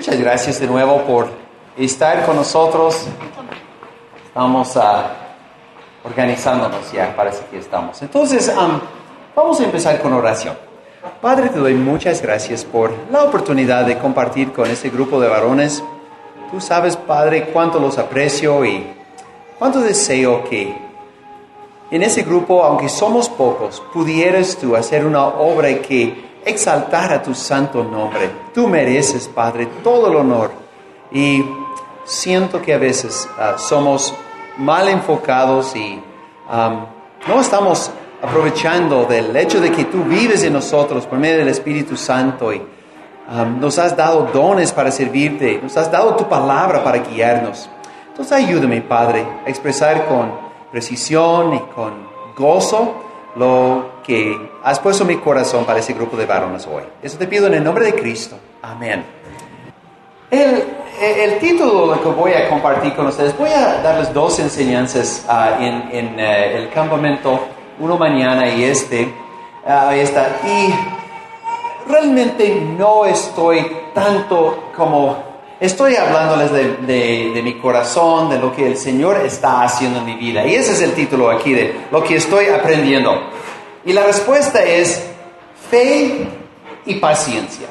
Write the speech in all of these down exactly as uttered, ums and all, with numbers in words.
muchas gracias de nuevo por estar con nosotros. Estamos uh, organizándonos ya, parece que estamos. Entonces, um, vamos a empezar con oración. Padre, te doy muchas gracias por la oportunidad de compartir con este grupo de varones. Tú sabes, Padre, cuánto los aprecio y cuánto deseo que en ese grupo, aunque somos pocos, pudieras tú hacer una obra que exaltara tu santo nombre. Tú mereces, Padre, todo el honor. Y siento que a veces uh, somos mal enfocados y um, no estamos aprovechando del hecho de que tú vives en nosotros por medio del Espíritu Santo y um, nos has dado dones para servirte, nos has dado tu palabra para guiarnos. Entonces ayúdame, Padre, a expresar con precisión y con gozo lo que has puesto en mi corazón para ese grupo de varones hoy. Eso te pido en el nombre de Cristo. Amén. El, el título de lo que voy a compartir con ustedes, voy a darles dos enseñanzas uh, en, en uh, el campamento, uno mañana y este, uh, esta, y realmente no estoy tanto como, estoy hablándoles de, de, de mi corazón, de lo que el Señor está haciendo en mi vida, y ese es el título aquí de lo que estoy aprendiendo, y la respuesta es fe y paciencia.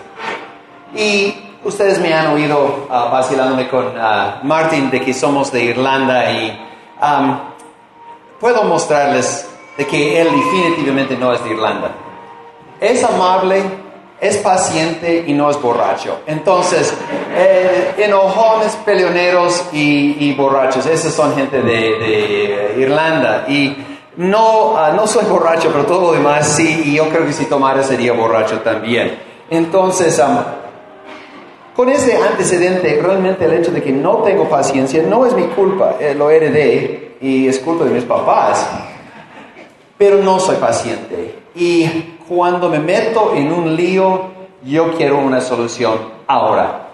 Y ustedes me han oído uh, vacilándome con uh, Martin de que somos de Irlanda y um, puedo mostrarles de que él definitivamente no es de Irlanda. Es amable, es paciente y no es borracho. Entonces, eh, enojones, peleoneros y, y borrachos, esos son gente de, de Irlanda. Y no, uh, no soy borracho, pero todo lo demás sí, y yo creo que si tomara sería borracho también. Entonces, um, con ese antecedente, realmente el hecho de que no tengo paciencia no es mi culpa, eh, lo heredé y es culpa de mis papás, pero no soy paciente. Y cuando me meto en un lío, yo quiero una solución ahora.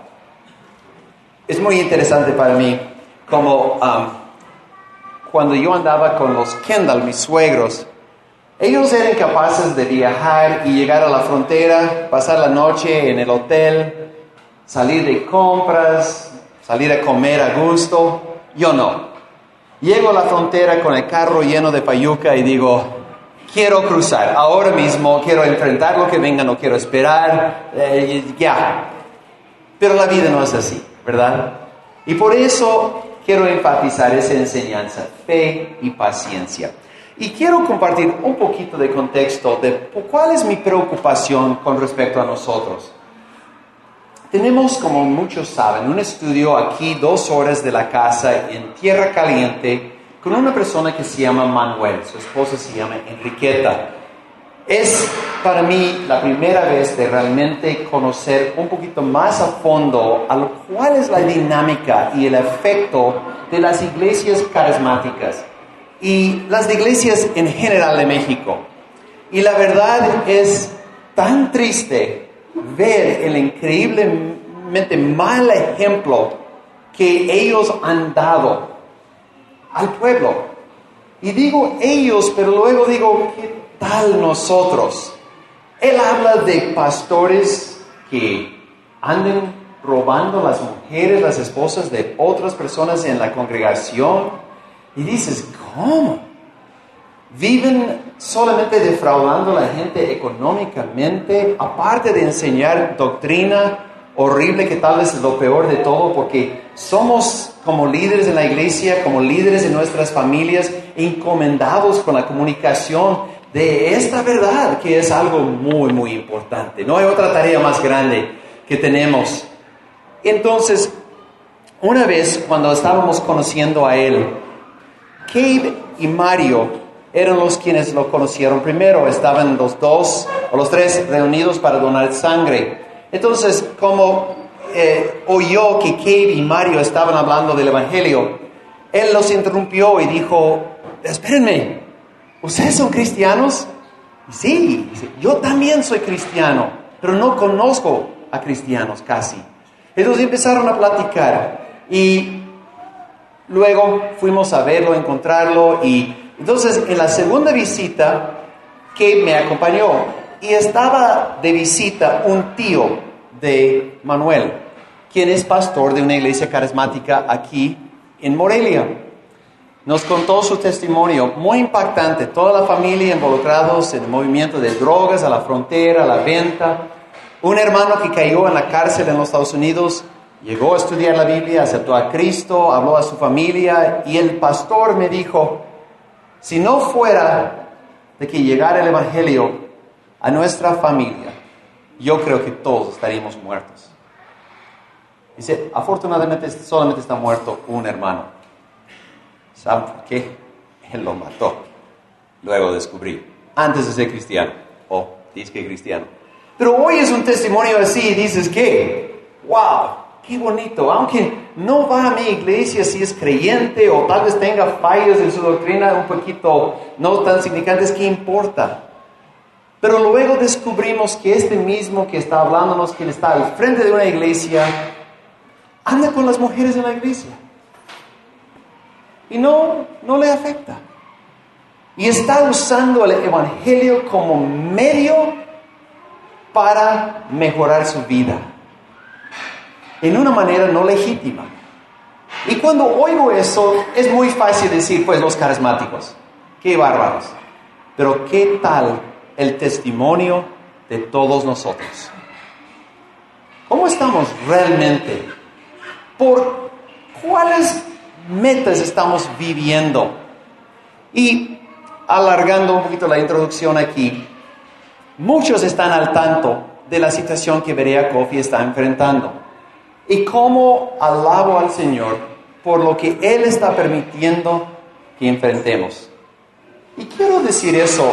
Es muy interesante para mí como um, cuando yo andaba con los Kendall, mis suegros, ellos eran capaces de viajar y llegar a la frontera, pasar la noche en el hotel, salir de compras, salir a comer a gusto. Yo no. Llego a la frontera con el carro lleno de payuca y digo, quiero cruzar ahora mismo, quiero enfrentar lo que venga, no quiero esperar, eh, ya. Pero la vida no es así, ¿verdad? Y por eso quiero enfatizar esa enseñanza, fe y paciencia. Y quiero compartir un poquito de contexto de cuál es mi preocupación con respecto a nosotros. Tenemos, como muchos saben, un estudio aquí dos horas de la casa en Tierra Caliente con una persona que se llama Manuel, su esposa se llama Enriqueta. Es para mí la primera vez de realmente conocer un poquito más a fondo a lo cuál es la dinámica y el efecto de las iglesias carismáticas y las iglesias en general de México. Y la verdad es tan triste ver el increíblemente mal ejemplo que ellos han dado al pueblo. Y digo ellos, pero luego digo, ¿qué tal nosotros? Él habla de pastores que anden robando las mujeres, las esposas de otras personas en la congregación. Y dices, ¿cómo? Viven solamente defraudando a la gente económicamente, aparte de enseñar doctrina horrible que tal vez es lo peor de todo, porque somos como líderes en la iglesia, como líderes en nuestras familias, encomendados con la comunicación de esta verdad, que es algo muy, muy importante. No hay otra tarea más grande que tenemos. Entonces, una vez cuando estábamos conociendo a él, Gabe y Mario eran los quienes lo conocieron primero. Estaban los dos o los tres reunidos para donar sangre. Entonces, como eh, oyó que Gabe y Mario estaban hablando del Evangelio, él los interrumpió y dijo, espérenme, ¿ustedes son cristianos? Sí, yo también soy cristiano, pero no conozco a cristianos casi. Entonces empezaron a platicar y luego fuimos a verlo, a encontrarlo, y entonces en la segunda visita Gabe me acompañó y estaba de visita un tío de Manuel, quien es pastor de una iglesia carismática aquí en Morelia. Nos contó su testimonio muy impactante, toda la familia involucrados en el movimiento de drogas, a la frontera, a la venta. Un hermano que cayó en la cárcel en los Estados Unidos, llegó a estudiar la Biblia, aceptó a Cristo, habló a su familia y el pastor me dijo, si no fuera de que llegara el Evangelio a nuestra familia, yo creo que todos estaríamos muertos. Dice, afortunadamente solamente está muerto un hermano. ¿Saben por qué? Él lo mató. Luego descubrí, antes de ser cristiano, o oh, disque cristiano. Pero hoy es un testimonio así y dices que, wow, qué bonito, aunque no va a mi iglesia si es creyente o tal vez tenga fallos en su doctrina un poquito no tan significantes, ¿qué importa? Pero luego descubrimos que este mismo que está hablándonos, quien está al frente de una iglesia, anda con las mujeres en la iglesia. Y no, no le afecta. Y está usando el Evangelio como medio para mejorar su vida. En una manera no legítima. Y cuando oigo eso, es muy fácil decir, pues los carismáticos, qué bárbaros. Pero ¿qué tal el testimonio de todos nosotros? ¿Cómo estamos realmente? ¿Por cuáles metas estamos viviendo? Y alargando un poquito la introducción aquí, muchos están al tanto de la situación que Berea Coffee está enfrentando. Y cómo alabo al Señor por lo que Él está permitiendo que enfrentemos. Y quiero decir eso,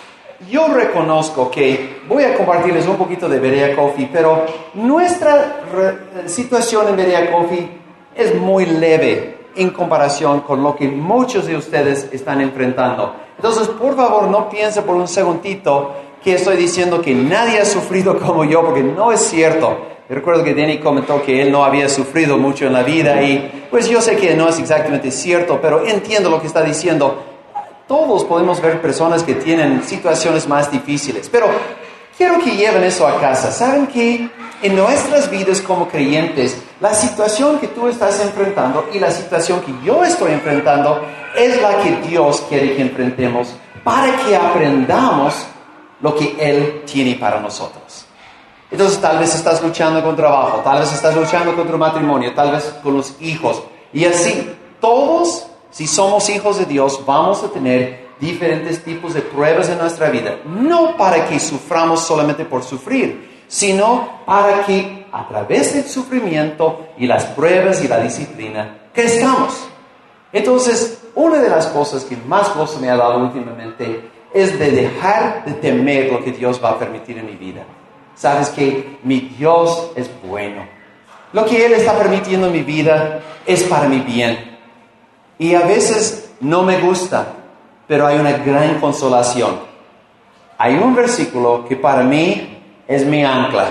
yo reconozco que voy a compartirles un poquito de Berea Coffee, pero nuestra re- situación en Berea Coffee es muy leve en comparación con lo que muchos de ustedes están enfrentando. Entonces, por favor, no piense por un segundito que estoy diciendo que nadie ha sufrido como yo, porque no es cierto. Yo recuerdo que Danny comentó que él no había sufrido mucho en la vida y pues yo sé que no es exactamente cierto, pero entiendo lo que está diciendo. Todos podemos ver personas que tienen situaciones más difíciles, pero quiero que lleven eso a casa. ¿Saben que en nuestras vidas como creyentes, la situación que tú estás enfrentando y la situación que yo estoy enfrentando es la que Dios quiere que enfrentemos para que aprendamos lo que Él tiene para nosotros? Entonces tal vez estás luchando con trabajo, tal vez estás luchando contra un matrimonio, tal vez con los hijos. Y así, todos, si somos hijos de Dios, vamos a tener diferentes tipos de pruebas en nuestra vida. No para que suframos solamente por sufrir, sino para que a través del sufrimiento y las pruebas y la disciplina crezcamos. Entonces, una de las cosas que más gozo me ha dado últimamente es de dejar de temer lo que Dios va a permitir en mi vida. Sabes que mi Dios es bueno. Lo que Él está permitiendo en mi vida es para mi bien. Y a veces no me gusta, pero hay una gran consolación. Hay un versículo que para mí es mi ancla.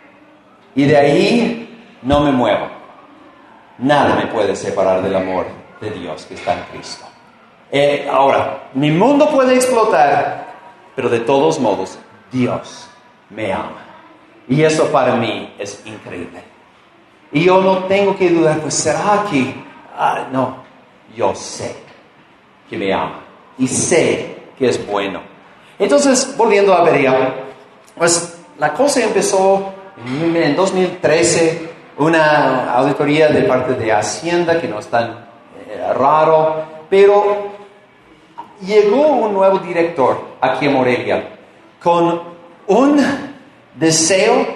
Y de ahí no me muevo. Nada me puede separar del amor de Dios que está en Cristo. Eh, ahora, mi mundo puede explotar, pero de todos modos, Dios me ama. Y eso para mí es increíble. Y yo no tengo que dudar, pues será que... Ah, no, yo sé que me ama. Y sé que es bueno. Entonces, volviendo a Berea, pues la cosa empezó en dos mil trece, una auditoría de parte de Hacienda, que no es tan eh, raro, pero llegó un nuevo director aquí en Morelia con un deseo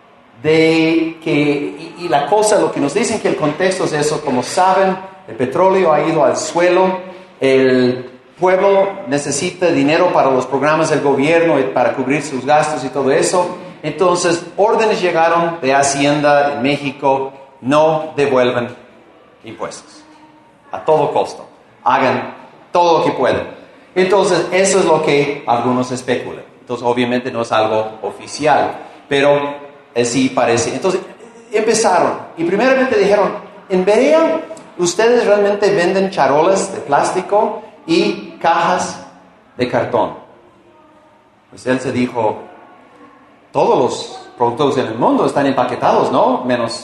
de que, y, y la cosa, lo que nos dicen que el contexto es eso, como saben, el petróleo ha ido al suelo, el pueblo necesita dinero para los programas del gobierno y para cubrir sus gastos y todo eso. Entonces, órdenes llegaron de Hacienda en México, no devuelvan impuestos, a todo costo, hagan todo lo que puedan. Entonces, eso es lo que algunos especulan. Entonces, obviamente no es algo oficial, pero así parece. Entonces, empezaron y primeramente dijeron, en Berea, ustedes realmente venden charolas de plástico y cajas de cartón. Pues él se dijo, todos los productos en el mundo están empaquetados, ¿no? Menos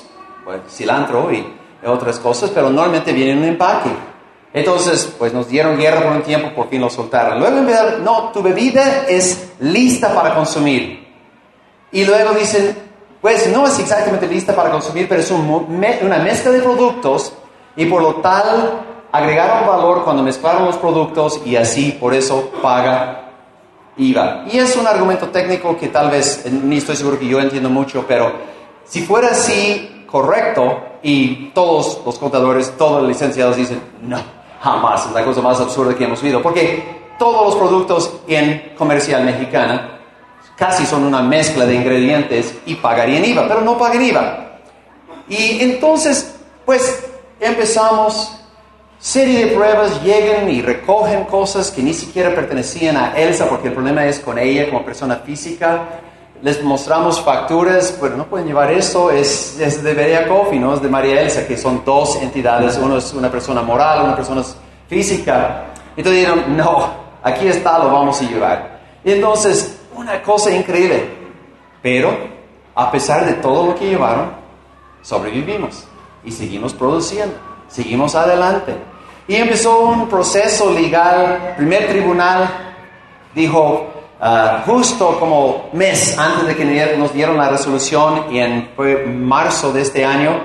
pues, cilantro y otras cosas, pero normalmente viene en un empaque. Entonces, pues nos dieron guerra por un tiempo, por fin lo soltaron. Luego en vez de, no, tu bebida es lista para consumir. Y luego dicen, pues no es exactamente lista para consumir, pero es un, una mezcla de productos y por lo tal agregaron valor cuando mezclaron los productos y así por eso paga I V A. Y es un argumento técnico que tal vez ni estoy seguro que yo entiendo mucho, pero si fuera así correcto y todos los contadores, todos los licenciados dicen, no, jamás, es la cosa más absurda que hemos visto, porque todos los productos en comercial mexicana casi son una mezcla de ingredientes y pagarían I V A, pero no pagan I V A. Y entonces, pues empezamos, serie de pruebas, llegan y recogen cosas que ni siquiera pertenecían a Elsa, porque el problema es con ella como persona física. Les mostramos facturas, pero no pueden llevar eso, es, es de Berea Coffee, no es de María Elsa, que son dos entidades, uno es una persona moral, una persona física. Entonces dijeron, no, aquí está, lo vamos a llevar. Y entonces, una cosa increíble, pero a pesar de todo lo que llevaron, sobrevivimos y seguimos produciendo, seguimos adelante. Y empezó un proceso legal, primer tribunal dijo, uh, justo como mes antes de que nos dieron la resolución, y en fue marzo de este año,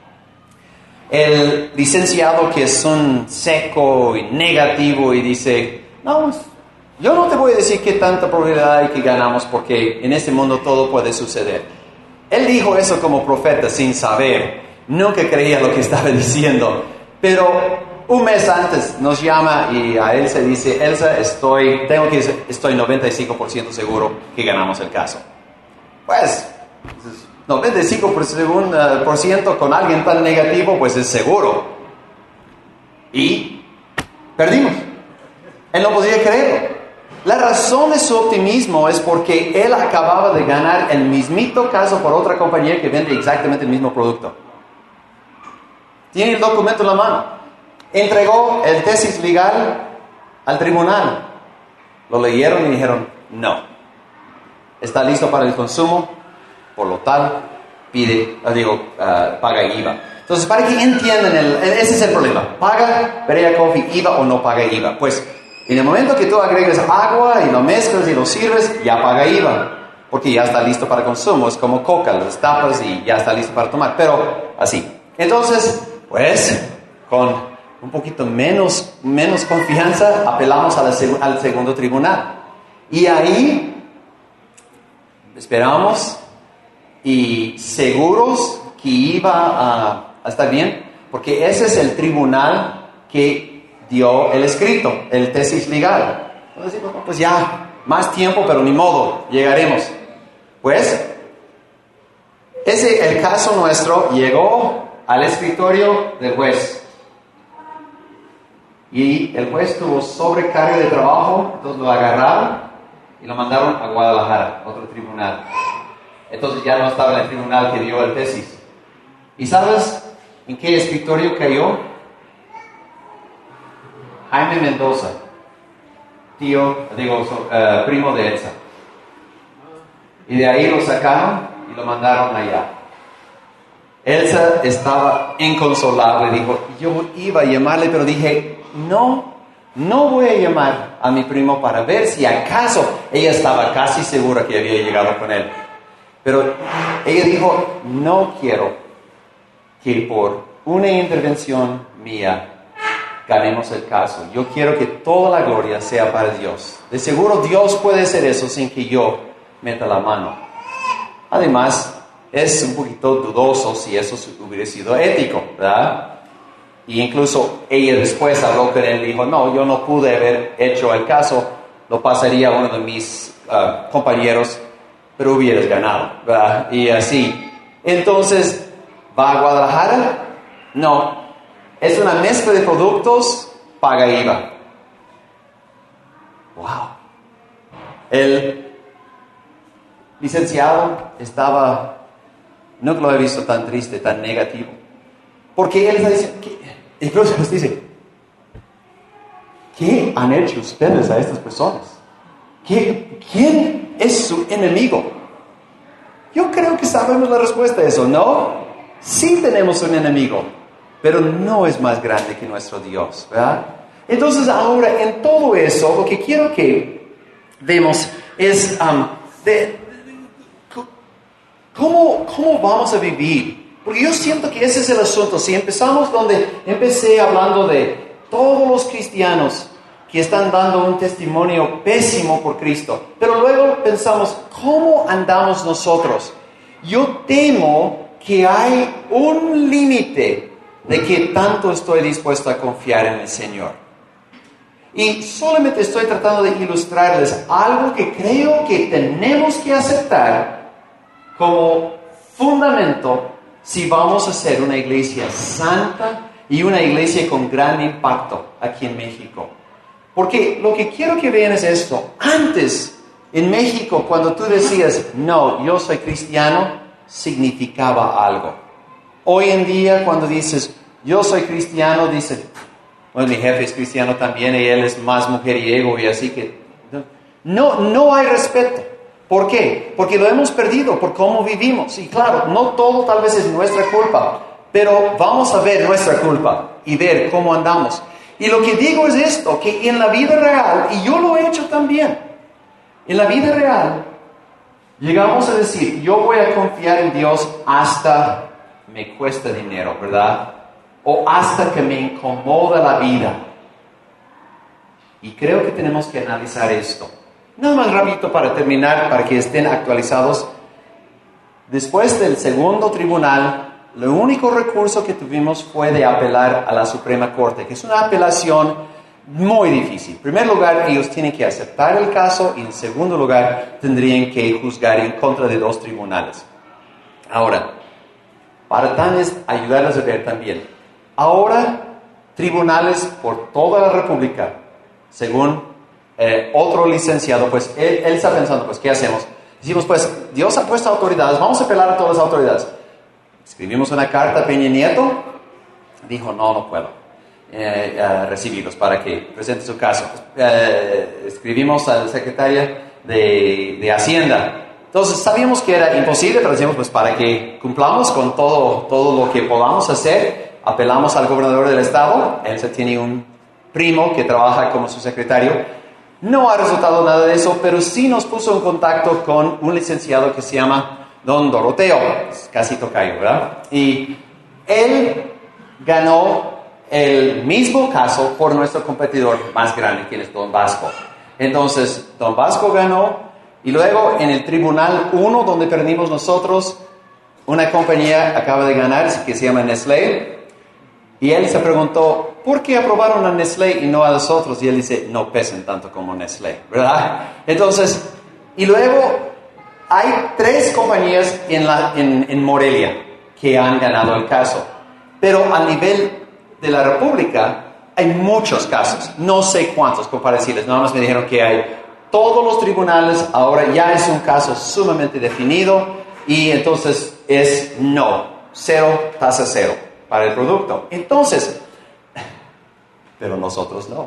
el licenciado, que es un seco y negativo, y dice, no, yo no te voy a decir qué tanta probabilidad hay que ganamos, porque en este mundo todo puede suceder. Él dijo eso como profeta sin saber, nunca creía lo que estaba diciendo, pero un mes antes nos llama y a Elsa dice, Elsa, estoy, tengo que decir, estoy noventa y cinco por ciento seguro que ganamos el caso. Pues, noventa y cinco por ciento con alguien tan negativo, pues es seguro. Y perdimos. Él no podía creerlo. La razón de su optimismo es porque él acababa de ganar el mismito caso por otra compañía que vende exactamente el mismo producto. Tiene el documento en la mano. Entregó el tesis legal al tribunal. Lo leyeron y dijeron, no. Está listo para el consumo, por lo tal, pide, digo, uh, paga I V A. Entonces, para que entiendan, el, ese es el problema. ¿Paga Berea Coffee I V A o no paga I V A? Pues, en el momento que tú agregas agua y lo mezclas y lo sirves, ya paga I V A. Porque ya está listo para consumo. Es como coca, lo tapas y ya está listo para tomar. Pero, así. Entonces, pues, con un poquito menos, menos confianza, apelamos a la seg- al segundo tribunal. Y ahí esperamos y seguros que iba a, a estar bien, porque ese es el tribunal que dio el escrito, el tesis legal. Entonces, pues ya, más tiempo, pero ni modo, llegaremos. Pues, ese, el caso nuestro llegó al escritorio del juez. Y el juez tuvo sobrecarga de trabajo, entonces lo agarraron y lo mandaron a Guadalajara, otro tribunal. Entonces ya no estaba en el tribunal que dio el tesis. ¿Y sabes en qué escritorio cayó? Jaime Mendoza, tío, digo, uh, primo de Elsa. Y de ahí lo sacaron y lo mandaron allá. Elsa estaba inconsolable, dijo, yo iba a llamarle, pero dije, no, no voy a llamar a mi primo para ver si acaso, ella estaba casi segura que había llegado con él, pero ella dijo, no quiero que por una intervención mía ganemos el caso, yo quiero que toda la gloria sea para Dios. De seguro Dios puede hacer eso sin que yo meta la mano. Además, es un poquito dudoso si eso hubiera sido ético, ¿verdad? Y incluso ella después habló con él y dijo, no, yo no pude haber hecho el caso, lo pasaría a uno de mis uh, compañeros, pero hubieras ganado, ¿verdad? Y así. Entonces, ¿va a Guadalajara? No. Es una mezcla de productos, paga I V A. Wow. El licenciado estaba, no lo he visto tan triste, tan negativo. Porque él está diciendo, ¿qué? Incluso nos dice, ¿qué han hecho ustedes a estas personas? ¿Qué, ¿Quién es su enemigo? Yo creo que sabemos la respuesta a eso, ¿no? sí tenemos un enemigo, pero no es más grande que nuestro Dios, ¿verdad? Entonces ahora en todo eso, lo que quiero que vemos es um, de, de, de, cómo, cómo vamos a vivir. Porque yo siento que ese es el asunto. Si empezamos donde empecé hablando de todos los cristianos que están dando un testimonio pésimo por Cristo, pero luego pensamos, ¿cómo andamos nosotros? Yo temo que hay un límite de que tanto estoy dispuesto a confiar en el Señor. Y solamente estoy tratando de ilustrarles algo que creo que tenemos que aceptar como fundamento si vamos a ser una iglesia santa y una iglesia con gran impacto aquí en México. Porque lo que quiero que vean es esto. Antes, en México, cuando tú decías, no, yo soy cristiano, significaba algo. Hoy en día, cuando dices, yo soy cristiano, dices, bueno, mi jefe es cristiano también y él es más mujeriego y así que... No, no hay respeto. ¿Por qué? Porque lo hemos perdido por cómo vivimos. Y claro, no todo tal vez es nuestra culpa, pero vamos a ver nuestra culpa y ver cómo andamos. Y lo que digo es esto, que en la vida real, y yo lo he hecho también, en la vida real, llegamos a decir, yo voy a confiar en Dios hasta me cuesta dinero, ¿verdad? O hasta que me incomoda la vida. Y creo que tenemos que analizar esto. Nada más rapidito para terminar, para que estén actualizados. Después del segundo tribunal, el único recurso que tuvimos fue de apelar a la Suprema Corte, que es una apelación muy difícil. En primer lugar, ellos tienen que aceptar el caso y en segundo lugar, tendrían que juzgar en contra de dos tribunales. Ahora, para tan es ayudarles a ver también. Ahora, tribunales por toda la República, según eh, otro licenciado, pues él, él está pensando, pues, ¿qué hacemos? Decimos, pues, Dios ha puesto autoridades, vamos a apelar a todas las autoridades. Escribimos una carta a Peña Nieto, dijo, no, no puedo eh, eh, recibirlos para que presente su caso. Eh, escribimos al secretario de, de Hacienda. Entonces sabíamos que era imposible, pero decimos, pues para que cumplamos con todo, todo lo que podamos hacer, apelamos al gobernador del estado. Él tiene un primo que trabaja como su secretario. No ha resultado nada de eso, pero sí nos puso en contacto con un licenciado que se llama Don Doroteo, casi tocayo, ¿verdad? Y él ganó el mismo caso por nuestro competidor más grande, quien es Don Vasco. Entonces, Don Vasco ganó, y luego en el Tribunal uno, donde perdimos nosotros, una compañía acaba de ganar, que se llama Nestlé, y él se preguntó, ¿por qué aprobaron a Nestlé y no a nosotros? Y él dice, no pesen tanto como Nestlé, ¿verdad? Entonces, y luego hay tres compañías en, la, en, en Morelia que han ganado el caso, pero a nivel de la República hay muchos casos, no sé cuántos comparecibles, nada más me dijeron que hay todos los tribunales, ahora ya es un caso sumamente definido y entonces es no, cero, tasa cero para el producto. Entonces, pero nosotros no.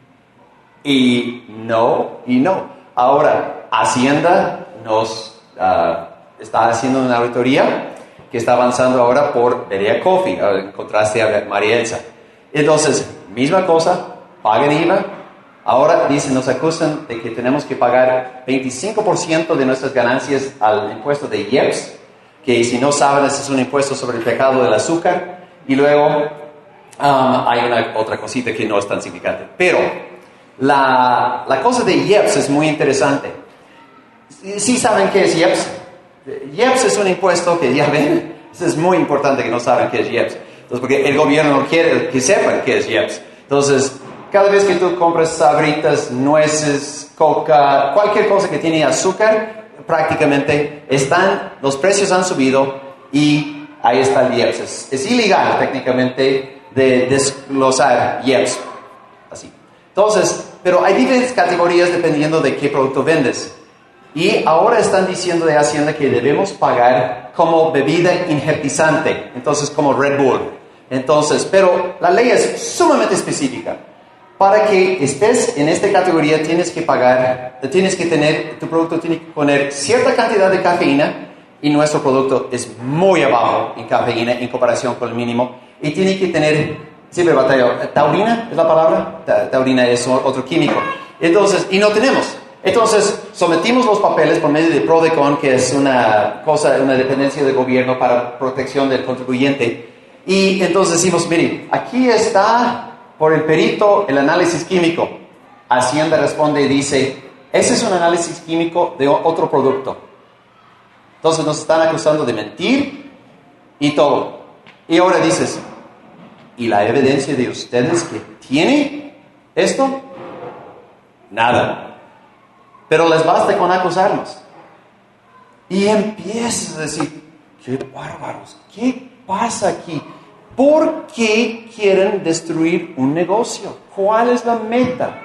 Y no, y no. Ahora, Hacienda nos uh, está haciendo una auditoría que está avanzando ahora por Berea Coffee, en contraste a María Elsa. Entonces, misma cosa, paguen I V A. Ahora dicen, nos acusan de que tenemos que pagar veinticinco por ciento de nuestras ganancias al impuesto de I E P S, que si no saben, ese es un impuesto sobre el pecado del azúcar. Y luego um, hay una otra cosita que no es tan significante. Pero la, la cosa de I E P S es muy interesante. ¿Sí saben qué es I E P S? I E P S es un impuesto que ya ven, eso es muy importante que no saben qué es I E P S. Entonces, porque el gobierno no quiere que sepan qué es I E P S. Entonces, cada vez que tú compras sabritas, nueces, coca, cualquier cosa que tiene azúcar, prácticamente están, los precios han subido y ahí está el I E P S. Es, es ilegal técnicamente de desglosar I E P S. Así. Entonces, pero hay diferentes categorías dependiendo de qué producto vendes. Y ahora están diciendo de Hacienda que debemos pagar como bebida energizante, entonces como Red Bull. Entonces, pero la ley es sumamente específica. Para que estés en esta categoría tienes que pagar, tienes que tener, tu producto tiene que poner cierta cantidad de cafeína y nuestro producto es muy abajo en cafeína en comparación con el mínimo. Y tiene que tener, siempre batallo, taurina es la palabra, Ta- taurina es otro químico. Entonces, y no tenemos. Entonces, sometimos los papeles por medio de Prodecon, que es una cosa, una dependencia del gobierno para protección del contribuyente. Y entonces decimos, mire, aquí está por el perito el análisis químico. Hacienda responde y dice, ese es un análisis químico de otro producto. Entonces nos están acusando de mentir y todo. Y ahora dices, ¿y la evidencia de ustedes que tiene esto? Nada. Pero les basta con acusarnos. Y empiezas a decir, qué bárbaros, ¿qué pasa aquí? ¿Por qué quieren destruir un negocio? ¿Cuál es la meta?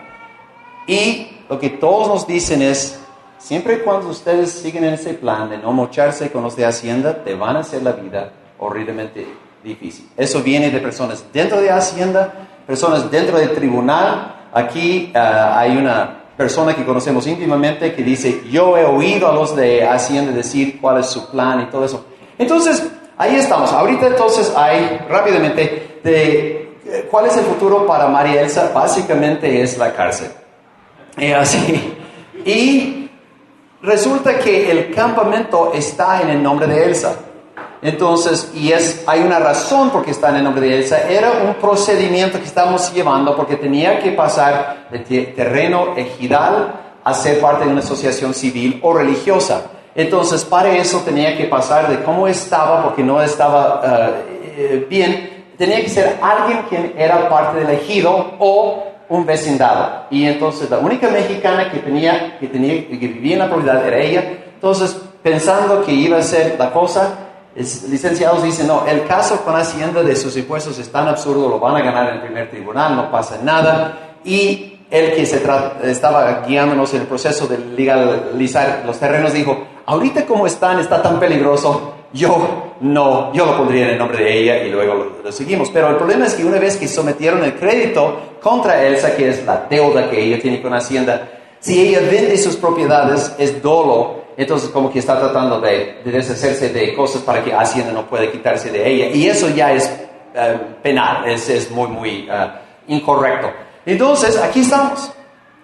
Y lo que todos nos dicen es, siempre y cuando ustedes siguen en ese plan de no mocharse con los de Hacienda, te van a hacer la vida horriblemente difícil. Eso viene de personas dentro de Hacienda, personas dentro del tribunal. Aquí uh, hay una persona que conocemos íntimamente que dice, yo he oído a los de Hacienda decir cuál es su plan y todo eso. Entonces, ahí estamos. Ahorita entonces hay, rápidamente, de cuál es el futuro para María Elsa. Básicamente es la cárcel. Y así. Y resulta que el campamento está en el nombre de Elsa. Entonces, y es, hay una razón por qué está en el nombre de Elsa. Era un procedimiento que estamos llevando porque tenía que pasar de terreno ejidal a ser parte de una asociación civil o religiosa. Entonces, para eso tenía que pasar de cómo estaba, porque no estaba uh, bien, tenía que ser alguien quien era parte del ejido o un vecindado. Y entonces la única mexicana que tenía, que tenía, que vivía en la propiedad era ella. Entonces, pensando que iba a ser la cosa, es, licenciados dicen, no, el caso con Hacienda de sus impuestos es tan absurdo, lo van a ganar en el primer tribunal, no pasa nada. Y el que se tra- estaba guiándonos en el proceso de legalizar los terrenos dijo, ahorita como están, está tan peligroso, yo no, yo lo pondría en el nombre de ella y luego lo, lo seguimos. Pero el problema es que una vez que sometieron el crédito contra Elsa, que es la deuda que ella tiene con Hacienda, si ella vende sus propiedades, es dolo. Entonces como que está tratando de, de deshacerse de cosas para que Hacienda no pueda quitarse de ella. Y eso ya es uh, penal, es, es muy, muy uh, incorrecto. Entonces, aquí estamos.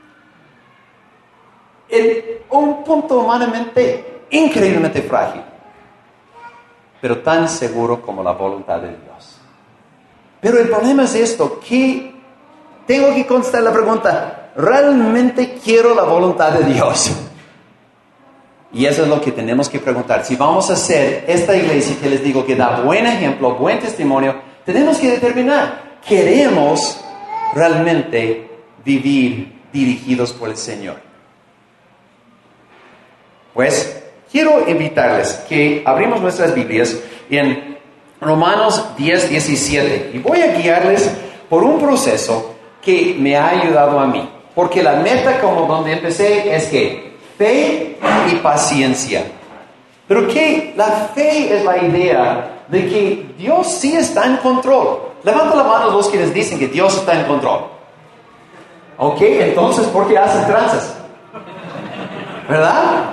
En un punto humanamente increíblemente frágil, pero tan seguro como la voluntad de Dios. Pero el problema es esto, que tengo que contestar la pregunta, ¿realmente quiero la voluntad de Dios? Y eso es lo que tenemos que preguntar. Si vamos a hacer esta iglesia que les digo que da buen ejemplo, buen testimonio, tenemos que determinar, ¿queremos realmente vivir dirigidos por el Señor? Pues quiero invitarles que abrimos nuestras Biblias en Romanos diez, diecisiete y voy a guiarles por un proceso que me ha ayudado a mí, porque la meta, como donde empecé, es que fe y paciencia. Pero que la fe es la idea de que Dios sí está en control. Levanta la mano los quienes dicen que Dios está en control. Ok, entonces, ¿por qué hacen tranzas? ¿Verdad?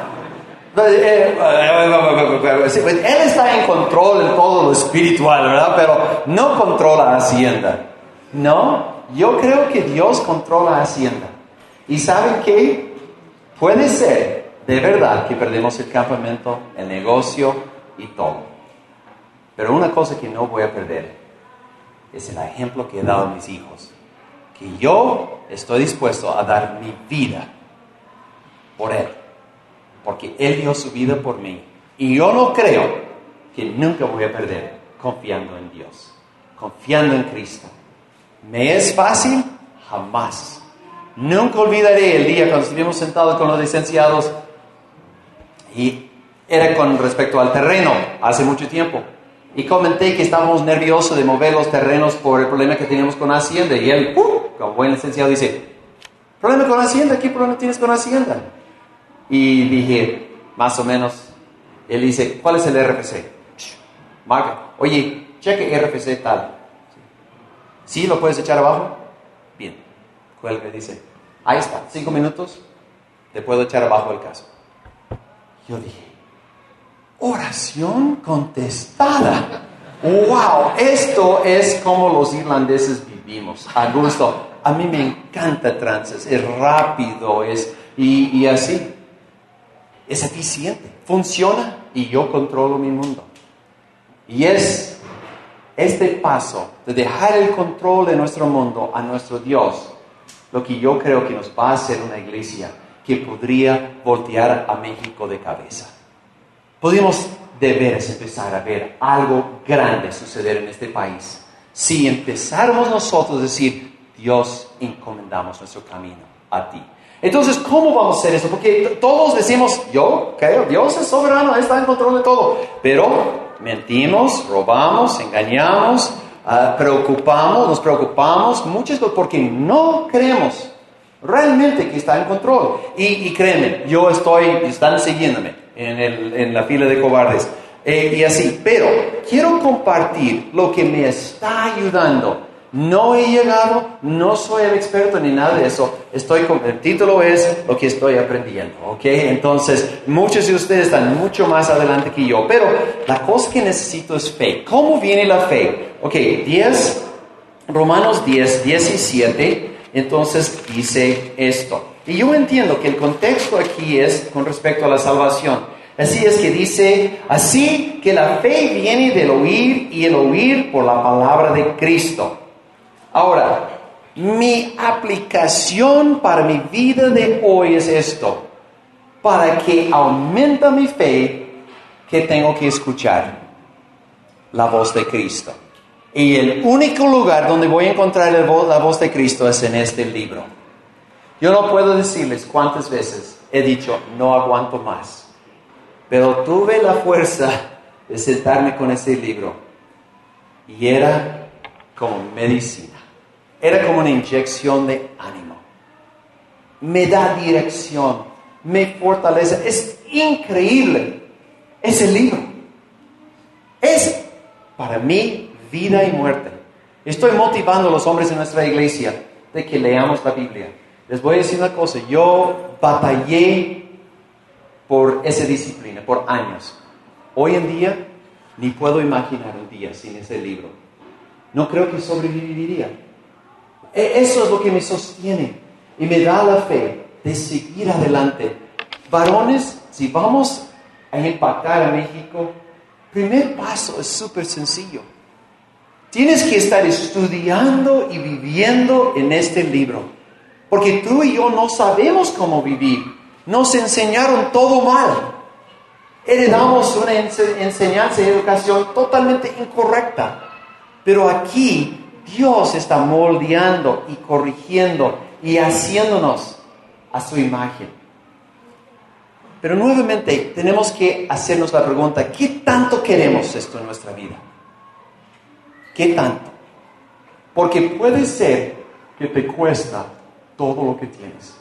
Él está en control en todo lo espiritual, ¿verdad? Pero no controla Hacienda. No, yo creo que Dios controla Hacienda. ¿Y saben qué? Puede ser de verdad que perdemos el campamento, el negocio y todo. Pero una cosa que no voy a perder es el ejemplo que he dado a mis hijos. Que yo estoy dispuesto a dar mi vida por Él. Porque Él dio su vida por mí. Y yo no creo que nunca voy a perder confiando en Dios. Confiando en Cristo. ¿Me es fácil? Jamás. Nunca olvidaré el día cuando estuvimos sentados con los licenciados. Y era con respecto al terreno, hace mucho tiempo. Y comenté que estábamos nerviosos de mover los terrenos por el problema que teníamos con Hacienda. Y él, uh, como buen licenciado, dice, ¿problema con Hacienda? ¿Qué problema tienes con Hacienda? Y dije, más o menos, él dice, ¿cuál es el R F C? Marca, oye, cheque R F C tal. ¿Sí lo puedes echar abajo? Bien. Cuelga y dice, ahí está, cinco minutos, te puedo echar abajo el caso. Yo dije, oración contestada. ¡Wow! Esto es como los irlandeses vivimos, a gusto. A mí me encanta Trances, es rápido, es y, y así. Es eficiente, funciona y yo controlo mi mundo. Y es este paso de dejar el control de nuestro mundo a nuestro Dios lo que yo creo que nos va a hacer una iglesia que podría voltear a México de cabeza. Podemos de veras empezar a ver algo grande suceder en este país si empezáramos nosotros a decir, Dios, encomendamos nuestro camino a ti. Entonces, ¿cómo vamos a hacer eso? Porque todos decimos, yo creo, Dios es soberano, está en control de todo. Pero mentimos, robamos, engañamos, uh, preocupamos, nos preocupamos, muchas cosas, porque no creemos realmente que está en control. Y, y créeme, yo estoy, están siguiéndome en, el, en la fila de cobardes. Eh, y así, pero quiero compartir lo que me está ayudando. No he llegado, no soy el experto ni nada de eso. Estoy con, el título es lo que estoy aprendiendo, ¿ok? Entonces, muchos de ustedes están mucho más adelante que yo. Pero la cosa que necesito es fe. ¿Cómo viene la fe? Ok, diez, Romanos diez, diecisiete, entonces dice esto. Y yo entiendo que el contexto aquí es con respecto a la salvación. Así es que dice, así que la fe viene del oír y el oír por la palabra de Cristo. Ahora, mi aplicación para mi vida de hoy es esto. Para que aumente mi fe, que tengo que escuchar la voz de Cristo. Y el único lugar donde voy a encontrar la voz, la voz de Cristo es en este libro. Yo no puedo decirles cuántas veces he dicho, no aguanto más. Pero tuve la fuerza de sentarme con ese libro. Y era como medicina. Era como una inyección de ánimo. Me da dirección, me fortalece. Es increíble ese libro. Es para mí vida y muerte. Estoy motivando a los hombres de nuestra iglesia de que leamos la Biblia. Les voy a decir una cosa. Yo batallé por esa disciplina, por años. Hoy en día ni puedo imaginar un día sin ese libro. No creo que sobreviviría. Eso es lo que me sostiene y me da la fe de seguir adelante. Varones, si vamos a impactar a México, primer paso es súper sencillo. Tienes que estar estudiando y viviendo en este libro. Porque tú y yo no sabemos cómo vivir. Nos enseñaron todo mal. Heredamos una enseñanza y educación totalmente incorrecta. Pero aquí Dios está moldeando y corrigiendo y haciéndonos a su imagen. Pero nuevamente tenemos que hacernos la pregunta, ¿qué tanto queremos esto en nuestra vida? ¿Qué tanto? Porque puede ser que te cuesta todo lo que tienes.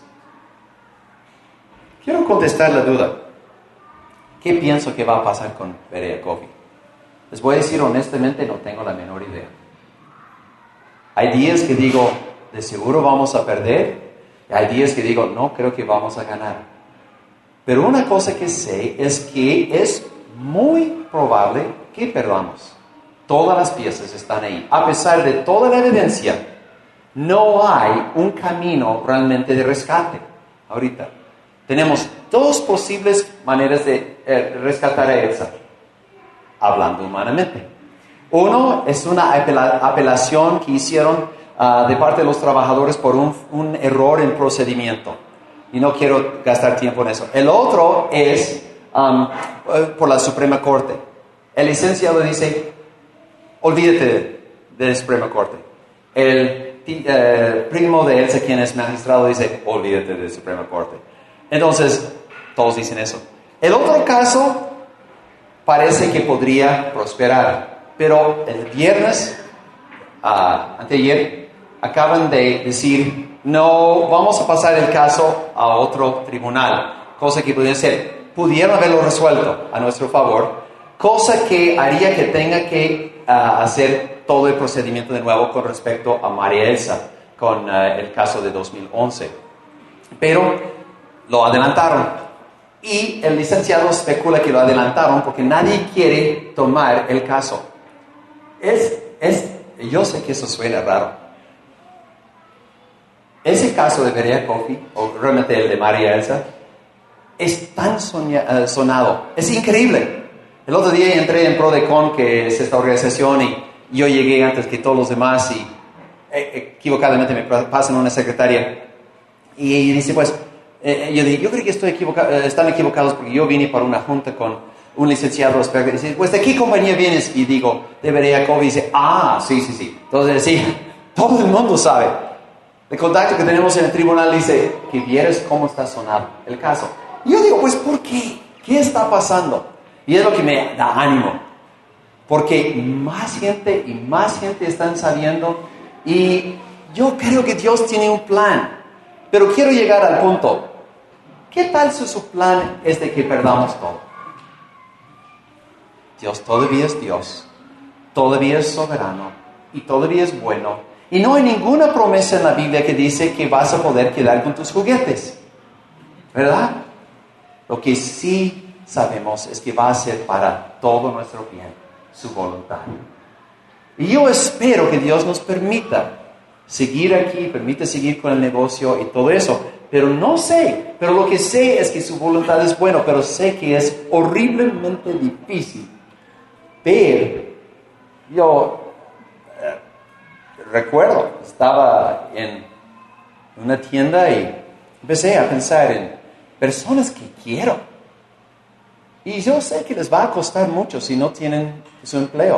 Quiero contestar la duda. ¿Qué pienso que va a pasar con Berea Coffee? Les voy a decir honestamente, no tengo la menor idea. Hay días que digo, de seguro vamos a perder. Y hay días que digo, no, creo que vamos a ganar. Pero una cosa que sé es que es muy probable que perdamos. Todas las piezas están ahí. A pesar de toda la evidencia, no hay un camino realmente de rescate ahorita. Tenemos dos posibles maneras de eh, rescatar a Elsa, hablando humanamente. Uno es una apela- apelación que hicieron uh, de parte de los trabajadores por un, un error en procedimiento. Y no quiero gastar tiempo en eso. El otro es um, por la Suprema Corte. El licenciado dice, olvídate de, de la Suprema Corte. El uh, primo de Elsa, quien es magistrado, dice, olvídate de la Suprema Corte. Entonces, todos dicen eso. El otro caso parece que podría prosperar. Pero el viernes, uh, anteayer, acaban de decir, no, vamos a pasar el caso a otro tribunal. Cosa que podría ser, pudieron haberlo resuelto a nuestro favor, cosa que haría que tenga que uh, hacer todo el procedimiento de nuevo con respecto a María Elsa, con uh, el caso de dos mil once. Pero lo adelantaron. y el licenciado especula que lo adelantaron porque nadie quiere tomar el caso. Es, es, yo sé que eso suena raro. Ese caso de Berea Coffee, o realmente el de María Elsa, es tan soña, uh, sonado. Es increíble. El otro día entré en Prodecon, que es esta organización, y yo llegué antes que todos los demás y eh, equivocadamente me pasan una secretaria. Y dice, pues, eh, yo dije, yo creo que estoy equivocado, eh, están equivocados porque yo vine para una junta con un licenciado. Y dice, pues, ¿de qué compañía vienes? Y digo, de Berea Coffee. Y dice, ah, sí, sí, sí. Entonces, sí, todo el mundo sabe. El contacto que tenemos en el tribunal dice, que vieres cómo está sonado el caso. Y yo digo, pues, ¿por qué? ¿Qué está pasando? Y es lo que me da ánimo. Porque más gente y más gente están sabiendo. Y yo creo que Dios tiene un plan. Pero quiero llegar al punto. ¿Qué tal si su plan es de que perdamos todo? Dios todavía es Dios. Todavía es soberano. Y todavía es bueno. Y no hay ninguna promesa en la Biblia que dice que vas a poder quedar con tus juguetes. ¿Verdad? Lo que sí sabemos es que va a ser para todo nuestro bien, su voluntad. Y yo espero que Dios nos permita seguir aquí, permite seguir con el negocio y todo eso. Pero no sé, pero lo que sé es que su voluntad es buena, pero sé que es horriblemente difícil ver. Yo eh, recuerdo, estaba en una tienda y empecé a pensar en personas que quiero. Y yo sé que les va a costar mucho si no tienen su empleo.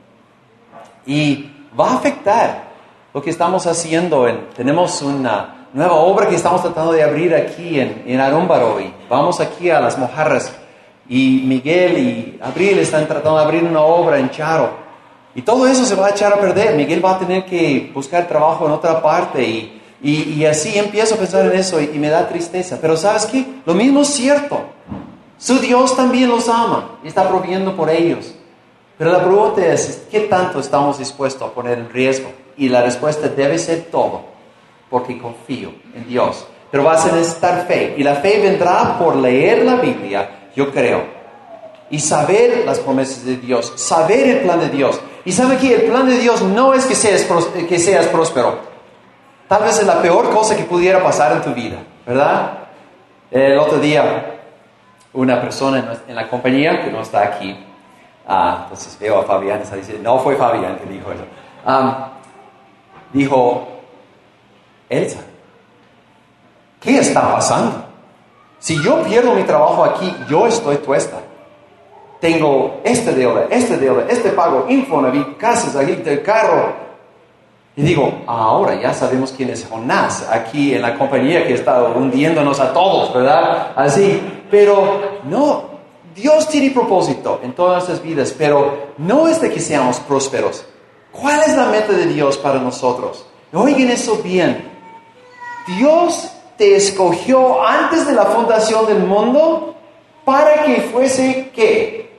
Y va a afectar lo que estamos haciendo. En, tenemos una nueva obra que estamos tratando de abrir aquí en, en Arámbaro. Y vamos aquí a Las Mojarras. Y Miguel y Abril están tratando de abrir una obra en Charo. Y todo eso se va a echar a perder. Miguel va a tener que buscar trabajo en otra parte. Y, y, y así empiezo a pensar en eso y, y me da tristeza. Pero ¿sabes qué? Lo mismo es cierto. Su Dios también los ama y está proviendo por ellos. Pero la pregunta es, ¿qué tanto estamos dispuestos a poner en riesgo? Y la respuesta debe ser todo, porque confío en Dios. Pero vas a necesitar fe, y la fe vendrá por leer la Biblia, yo creo, y saber las promesas de Dios, saber el plan de Dios. Y sabe que el plan de Dios no es que seas, que seas próspero. Tal vez es la peor cosa que pudiera pasar en tu vida, ¿verdad? El otro día, una persona en la compañía que no está aquí, uh, entonces veo a Fabián y dice, no fue Fabián que dijo eso, um, dijo, Elsa, ¿qué está pasando? Si yo pierdo mi trabajo aquí, yo estoy tuesta. Tengo este deuda, este deuda, este pago, Infonavit, casas, aquí, del carro. Y digo, ahora ya sabemos quién es Jonás aquí en la compañía que está hundiéndonos a todos, ¿verdad? Así, pero no, Dios tiene propósito en todas nuestras vidas, pero no es de que seamos prósperos. ¿Cuál es la meta de Dios para nosotros? Oigan eso bien. Dios te escogió antes de la fundación del mundo para que fuese, ¿qué?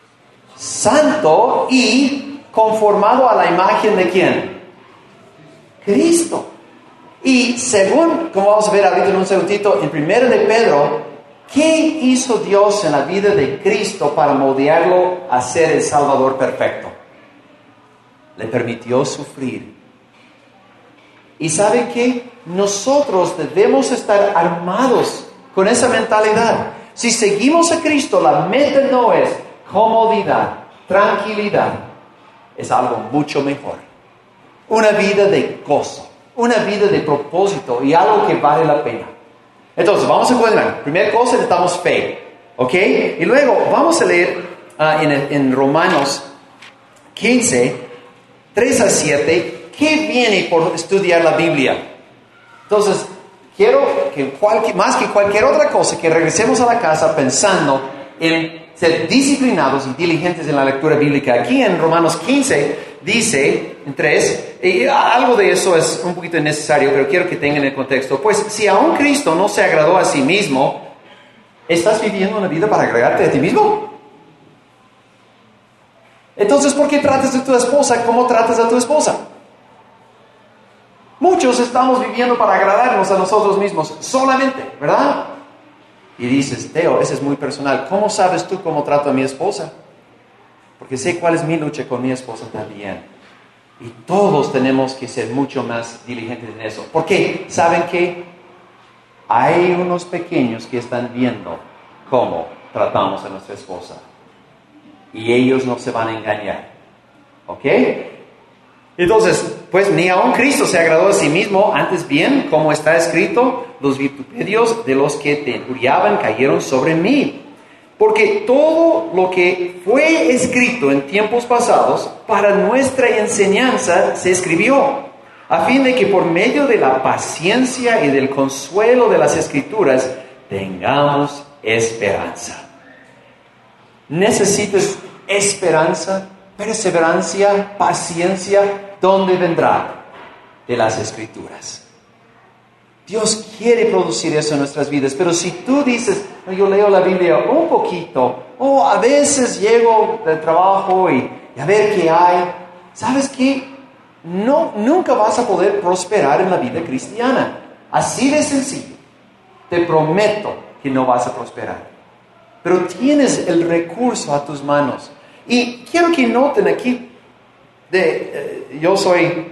Santo y conformado a la imagen de ¿quién? Cristo. Y según, como vamos a ver ahorita en un segundito, en primero de Pedro, ¿qué hizo Dios en la vida de Cristo para moldearlo a ser el Salvador perfecto? Le permitió sufrir. ¿Y saben qué? Nosotros debemos estar armados con esa mentalidad. Si seguimos a Cristo, la meta no es comodidad, tranquilidad. Es algo mucho mejor. Una vida de gozo, una vida de propósito y algo que vale la pena. Entonces, vamos a encontrar. Primera cosa, necesitamos fe. ¿Ok? Y luego, vamos a leer uh, en, en Romanos quince, tres a siete, ¿qué viene por estudiar la Biblia? Entonces, quiero que cualquier, más que cualquier otra cosa, que regresemos a la casa pensando en ser disciplinados y diligentes en la lectura bíblica. Aquí en Romanos quince dice, en tres, y algo de eso es un poquito innecesario, pero quiero que tengan el contexto. Pues si aún Cristo no se agradó a sí mismo, ¿estás viviendo una vida para agradarte a ti mismo? Entonces, ¿por qué tratas de tu esposa como tratas a tu esposa? Muchos estamos viviendo para agradarnos a nosotros mismos solamente, ¿verdad? Y dices, Teo, ese es muy personal. ¿Cómo sabes tú cómo trato a mi esposa? Porque sé cuál es mi lucha con mi esposa también. Y todos tenemos que ser mucho más diligentes en eso. ¿Por qué? ¿Saben qué? Hay unos pequeños que están viendo cómo tratamos a nuestra esposa. Y ellos no se van a engañar. ¿Ok? Entonces, pues ni aun Cristo se agradó a sí mismo, antes bien, como está escrito, los vituperios de los que te injuriaban cayeron sobre mí. Porque todo lo que fue escrito en tiempos pasados para nuestra enseñanza se escribió, a fin de que por medio de la paciencia y del consuelo de las Escrituras tengamos esperanza. ¿Necesitas esperanza, perseverancia, paciencia? ¿Dónde vendrá? De las Escrituras. Dios quiere producir eso en nuestras vidas, pero si tú dices, no, yo leo la Biblia un poquito, o a veces llego del trabajo y, y a ver qué hay, ¿sabes qué? No, nunca vas a poder prosperar en la vida cristiana. Así de sencillo. Te prometo que no vas a prosperar. Pero tienes el recurso a tus manos. Y quiero que noten aquí, de, eh, yo soy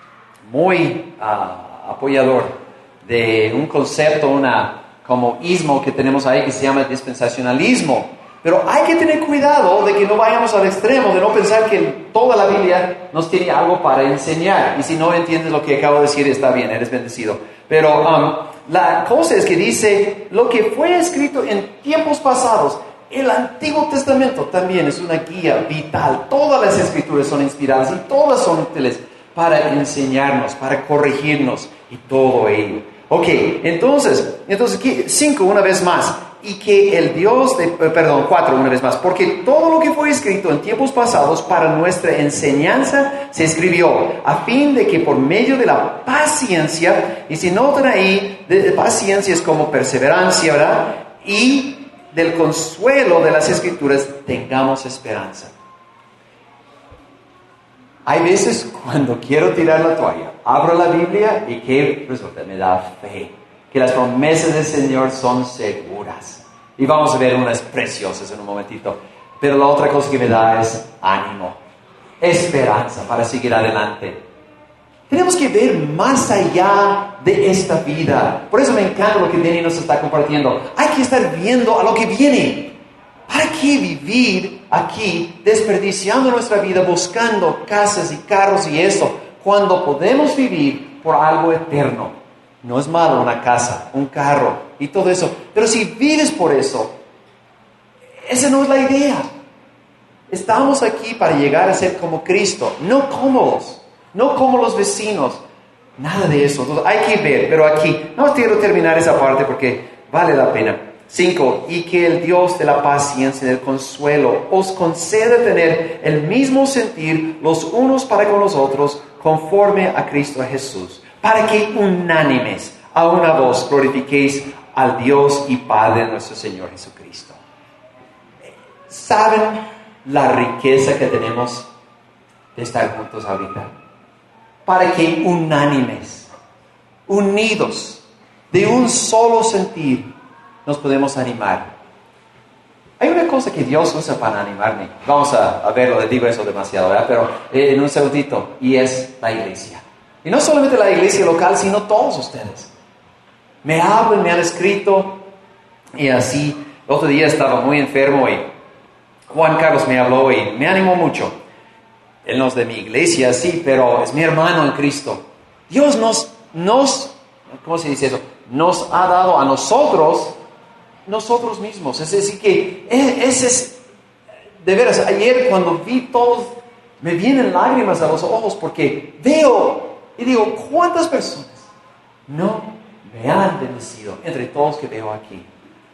muy uh, apoyador de un concepto, una como ismo que tenemos ahí que se llama dispensacionalismo. Pero hay que tener cuidado de que no vayamos al extremo, de no pensar que toda la Biblia nos tiene algo para enseñar. Y si no entiendes lo que acabo de decir, está bien, eres bendecido. Pero um, la cosa es que dice, lo que fue escrito en tiempos pasados, el Antiguo Testamento también es una guía vital. Todas las Escrituras son inspiradas y todas son útiles para enseñarnos, para corregirnos y todo ello. Ok, entonces, entonces aquí, cinco, una vez más. Y que el Dios de, perdón, cuatro, una vez más, porque todo lo que fue escrito en tiempos pasados para nuestra enseñanza se escribió, a fin de que por medio de la paciencia, y si notan ahí, de, de paciencia es como perseverancia, ¿verdad? Y del consuelo de las Escrituras tengamos esperanza. Hay veces cuando quiero tirar la toalla, abro la Biblia y ¿qué resulta? Me da fe. Que las promesas del Señor son seguras. Y vamos a ver unas preciosas en un momentito. Pero la otra cosa que me da es ánimo, esperanza para seguir adelante. Tenemos que ver más allá de esta vida. Por eso me encanta lo que Denny nos está compartiendo. Hay que estar viendo a lo que viene. ¿Para qué vivir aquí desperdiciando nuestra vida buscando casas y carros y eso, cuando podemos vivir por algo eterno? No es malo una casa, un carro y todo eso. Pero si vives por eso, esa no es la idea. Estamos aquí para llegar a ser como Cristo, no cómodos, no como los vecinos. Nada de eso. Entonces, hay que ver, pero aquí, no quiero terminar esa parte porque vale la pena. Cinco, y que el Dios de la paciencia y del consuelo os conceda tener el mismo sentir los unos para con los otros conforme a Cristo Jesús, para que unánimes a una voz glorifiquéis al Dios y Padre de nuestro Señor Jesucristo. ¿Saben la riqueza que tenemos de estar juntos ahorita? Para que unánimes, unidos, de un solo sentir, nos podemos animar. Hay una cosa que Dios usa para animarme. Vamos a, a verlo, le digo eso demasiado, ¿verdad? Pero eh, en un segundito, y es la iglesia. Y no solamente la iglesia local, sino todos ustedes. Me hablan, me han escrito, y así. El otro día estaba muy enfermo y Juan Carlos me habló y me animó mucho. Él no es de mi iglesia, sí, pero es mi hermano en Cristo. Dios nos, nos, ¿cómo se dice eso? Nos ha dado a nosotros, nosotros mismos. Es decir, que ese es, de veras, ayer cuando vi todos, me vienen lágrimas a los ojos porque veo y digo, ¿cuántas personas no me han bendecido entre todos que veo aquí?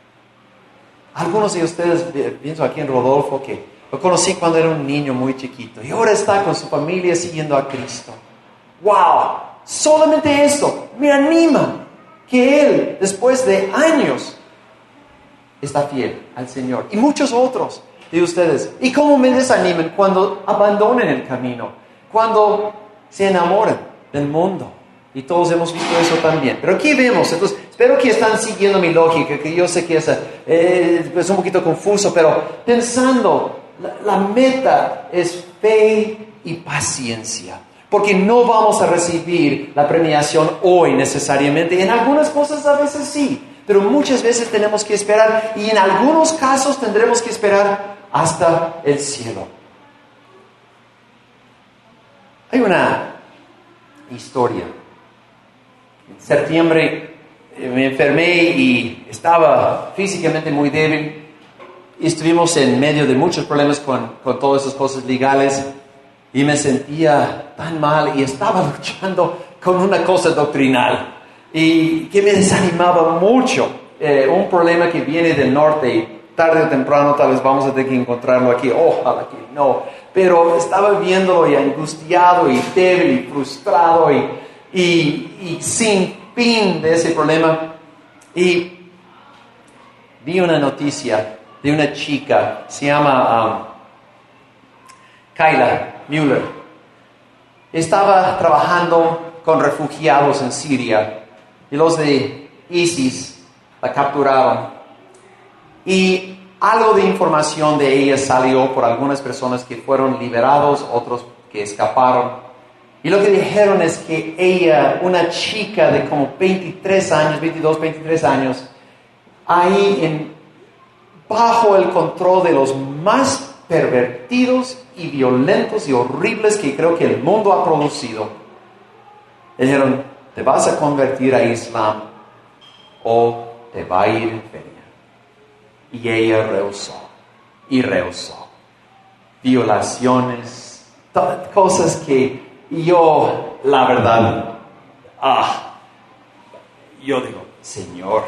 Algunos de ustedes, pienso aquí en Rodolfo, que lo conocí cuando era un niño muy chiquito y ahora está con su familia siguiendo a Cristo. ¡Wow! Solamente eso me anima que Él, después de años, está fiel al Señor. Y muchos otros de ustedes. ¿Y cómo me desaniman cuando abandonan el camino? Cuando se enamoran del mundo Y todos hemos visto eso también. Pero aquí vemos, entonces, espero que están siguiendo mi lógica, que yo sé que es, eh, es un poquito confuso, pero pensando, la, la meta es fe y paciencia. Porque no vamos a recibir la premiación hoy necesariamente. En algunas cosas a veces sí, pero muchas veces tenemos que esperar y en algunos casos tendremos que esperar hasta el cielo. Hay una historia. En septiembre eh, me enfermé y estaba físicamente muy débil. Y estuvimos en medio de muchos problemas con, con todas esas cosas legales. Y me sentía tan mal y estaba luchando con una cosa doctrinal. Y que me desanimaba mucho. Eh, un problema que viene del norte y tarde o temprano tal vez vamos a tener que encontrarlo aquí. Ojalá que no. Pero estaba viéndolo y angustiado y débil y frustrado y, y, y sin fin de ese problema. Y vi una noticia de una chica, se llama um, Kayla Mueller. Estaba trabajando con refugiados en Siria y los de ISIS la capturaron. Y algo de información de ella salió por algunas personas que fueron liberados, otros que escaparon. Y lo que dijeron es que ella, una chica de como veintitrés años, veintidós, veintitrés años, ahí en, bajo el control de los más pervertidos y violentos y horribles que creo que el mundo ha producido, dijeron, te vas a convertir a Islam o te va a ir en feria. Y ella rehusó, y rehusó. Violaciones, t- cosas que yo, la verdad, ah, yo digo, Señor,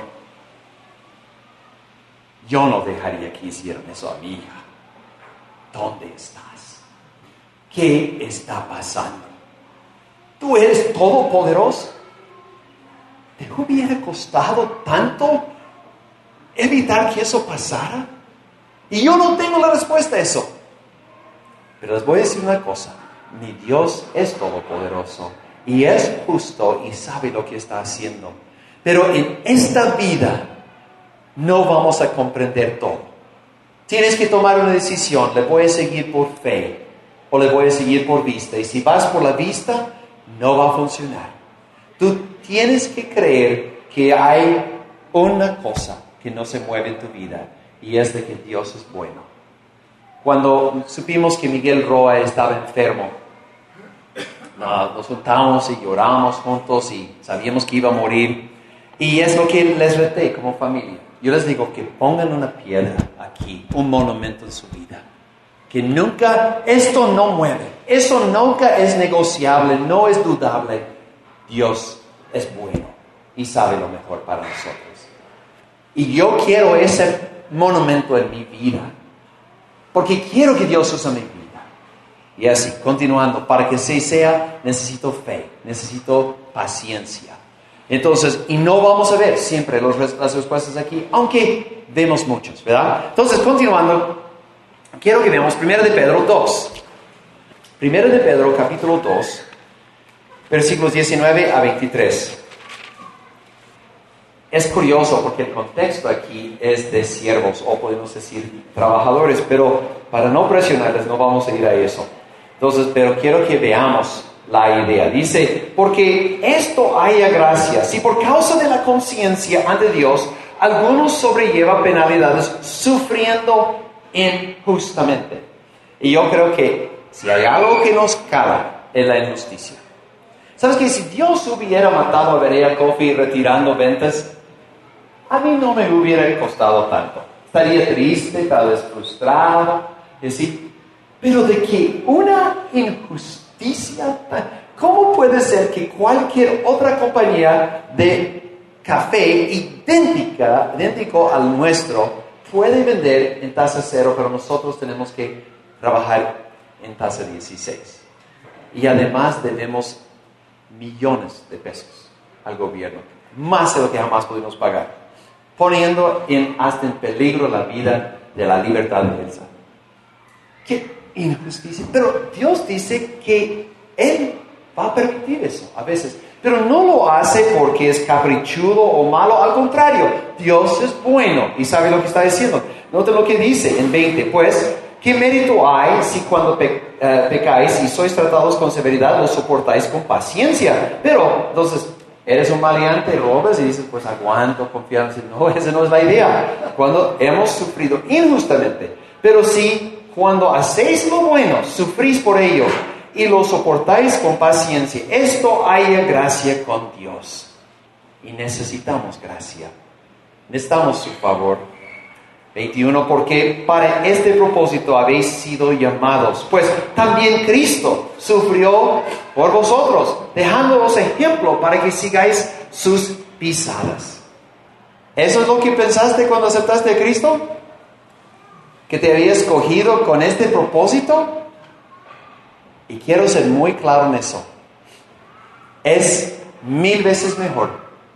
yo no dejaría que hicieran eso a mi hija. ¿Dónde estás? ¿Qué está pasando? Tú eres todopoderoso. ¿Te hubiera costado tanto evitar que eso pasara? Y yo no tengo la respuesta a eso. Pero les voy a decir una cosa. Mi Dios es todopoderoso y es justo y sabe lo que está haciendo. Pero en esta vida no vamos a comprender todo. Tienes que tomar una decisión. ¿Le voy a seguir por fe o le voy a seguir por vista? Y si vas por la vista, no va a funcionar. Tú tienes que creer que hay una cosa que no se mueve en tu vida, y es de que Dios es bueno. Cuando supimos que Miguel Roa estaba enfermo, nos juntamos y lloramos juntos y sabíamos que iba a morir, y es lo que les reté como familia. Yo les digo que pongan una piedra aquí, un monumento en su vida, que nunca, esto no mueve, eso nunca es negociable, no es dudable. Dios es bueno y sabe lo mejor para nosotros. Y yo quiero ese monumento en mi vida, porque quiero que Dios use mi vida. Y así, continuando, para que así sea, necesito fe, necesito paciencia. Entonces, y no vamos a ver siempre los, las respuestas aquí, aunque vemos muchos, ¿verdad? Entonces, continuando, quiero que veamos primero de Pedro dos. Primero de Pedro, capítulo dos, versículos diecinueve a veintitrés. Es curioso porque el contexto aquí es de siervos, o podemos decir trabajadores, pero para no presionarles no vamos a ir a eso. Entonces, pero quiero que veamos la idea. Dice, porque esto haya gracia, si por causa de la conciencia ante Dios, algunos sobrellevan penalidades sufriendo injustamente. Y yo creo que si hay algo que nos cala, es la injusticia. ¿Sabes qué? Si Dios hubiera matado a Berea Coffee retirando ventas, a mí no me hubiera costado tanto. Estaría triste, tal vez frustrado, decir, pero de que una injusticia, ¿cómo puede ser que cualquier otra compañía de café idéntica, idéntico al nuestro, puede vender en tasa cero, pero nosotros tenemos que trabajar en tasa dieciséis? Y además debemos millones de pesos al gobierno, más de lo que jamás pudimos pagar, poniendo en, hasta en peligro la vida de la libertad de Elsa. ¡Qué injusticia! Pero Dios dice que Él va a permitir eso a veces. Pero no lo hace porque es caprichudo o malo, al contrario, Dios es bueno y sabe lo que está diciendo. Noten lo que dice en veinte, pues, ¿qué mérito hay si cuando pe uh, pecáis y sois tratados con severidad, lo soportáis con paciencia? Pero, entonces, eres un maleante, robas y dices, pues aguanto, confío. No, esa no es la idea. Cuando hemos sufrido injustamente, pero sí, cuando hacéis lo bueno, sufrís por ello y lo soportáis con paciencia. Esto haya gracia con Dios. Y necesitamos gracia. Necesitamos su favor. veintiuno, porque para este propósito habéis sido llamados. Pues también Cristo sufrió por vosotros, dejándoos ejemplo para que sigáis sus pisadas. ¿Eso es lo que pensaste cuando aceptaste a Cristo? ¿Que te había escogido con este propósito? Y quiero ser muy claro en eso. Es mil veces mejor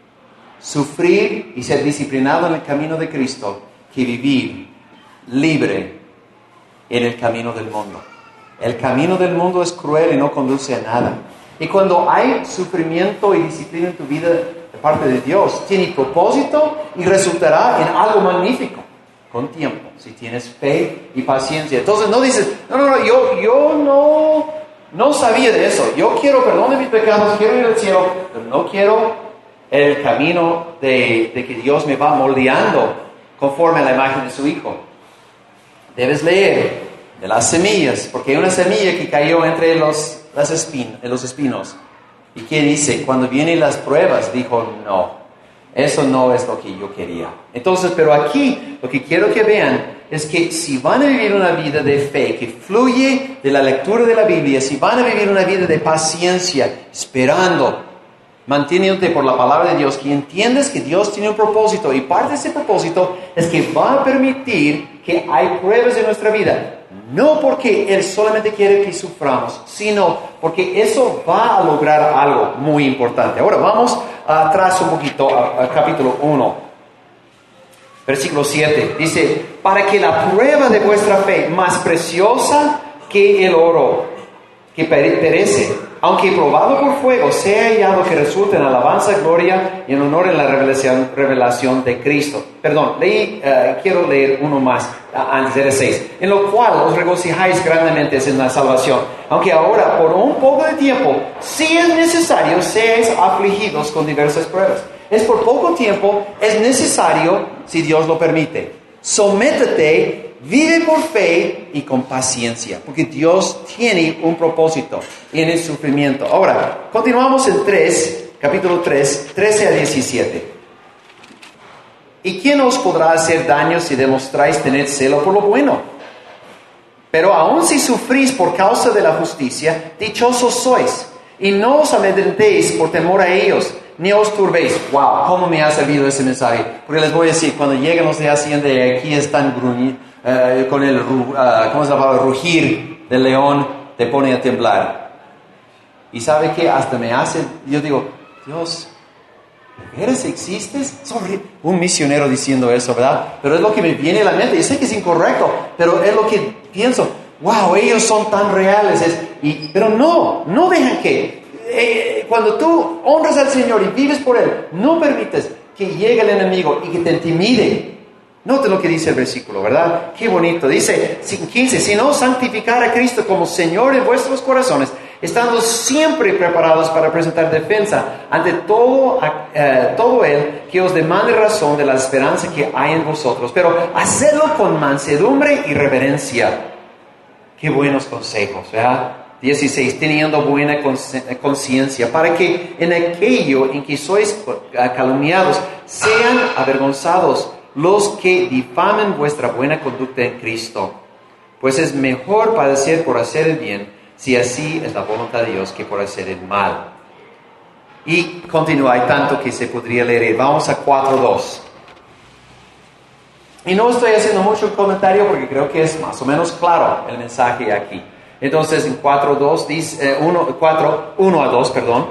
sufrir y ser disciplinado en el camino de Cristo que vivir libre en el camino del mundo. El camino del mundo es cruel y no conduce a nada. Y cuando hay sufrimiento y disciplina en tu vida de parte de Dios, tiene propósito y resultará en algo magnífico. Con tiempo, si tienes fe y paciencia. Entonces no dices, no, no, no, yo, yo no, no sabía de eso. Yo quiero perdón de mis pecados, quiero ir al cielo, pero no quiero el camino de, de que Dios me va moldeando conforme a la imagen de su Hijo. Debes leer de las semillas, porque hay una semilla que cayó entre los, las espin, los espinos. ¿Y qué dice? Cuando vienen las pruebas, dijo, no. Eso no es lo que yo quería. Entonces, pero aquí lo que quiero que vean es que si van a vivir una vida de fe que fluye de la lectura de la Biblia, si van a vivir una vida de paciencia, esperando, manteniéndote por la palabra de Dios, que entiendes que Dios tiene un propósito y parte de ese propósito es que va a permitir que hay pruebas en nuestra vida. No porque Él solamente quiere que suframos, sino porque eso va a lograr algo muy importante. Ahora vamos atrás un poquito al capítulo uno, versículo siete. Dice, para que la prueba de vuestra fe, más preciosa que el oro, que perece, aunque probado por fuego, sea hallado que resulte en alabanza, gloria y en honor en la revelación, revelación de Cristo. Perdón, leí, uh, quiero leer uno más, uh, antes del seis. En lo cual os regocijáis grandemente en la salvación, aunque ahora por un poco de tiempo, si es necesario, seáis afligidos con diversas pruebas. Es por poco tiempo, es necesario, si Dios lo permite. Sométete, vive por fe y con paciencia, porque Dios tiene un propósito en el sufrimiento. Ahora, continuamos en tres, capítulo tres, trece a diecisiete. ¿Y quién os podrá hacer daño si demostráis tener celo por lo bueno? Pero aun si sufrís por causa de la justicia, dichosos sois, y no os amedrentéis por temor a ellos, ni os turbéis. Wow, ¿cómo me ha servido ese mensaje? Porque les voy a decir, cuando llegan los de Hacienda y aquí están gruñidos, Uh, con el, uh, ¿cómo se llama? rugir del león, te pone a temblar. Y sabe que hasta me hace, yo digo, Dios, ¿de veras existes? Soy un misionero diciendo eso, ¿verdad? Pero es lo que me viene a la mente. Yo sé que es incorrecto, pero es lo que pienso. Wow, ellos son tan reales. Es, y, pero no, no dejan que, eh, cuando tú honras al Señor y vives por Él, no permites que llegue el enemigo y que te intimide. Note lo que dice el versículo, ¿verdad? Qué bonito. Dice quince, si no santificar a Cristo como Señor en vuestros corazones, estando siempre preparados para presentar defensa ante todo, uh, todo Él que os demande razón de la esperanza que hay en vosotros, pero hacedlo con mansedumbre y reverencia. Qué buenos consejos, ¿verdad? dieciséis, teniendo buena conciencia, para que en aquello en que sois calumniados sean avergonzados los que difamen vuestra buena conducta en Cristo. Pues es mejor padecer por hacer el bien, si así es la voluntad de Dios, que por hacer el mal. Y continúa, hay tanto que se podría leer. Vamos a cuatro dos. Y no estoy haciendo mucho comentario porque creo que es más o menos claro el mensaje aquí. Entonces en cuatro dos dice, eh, uno a dos, perdón,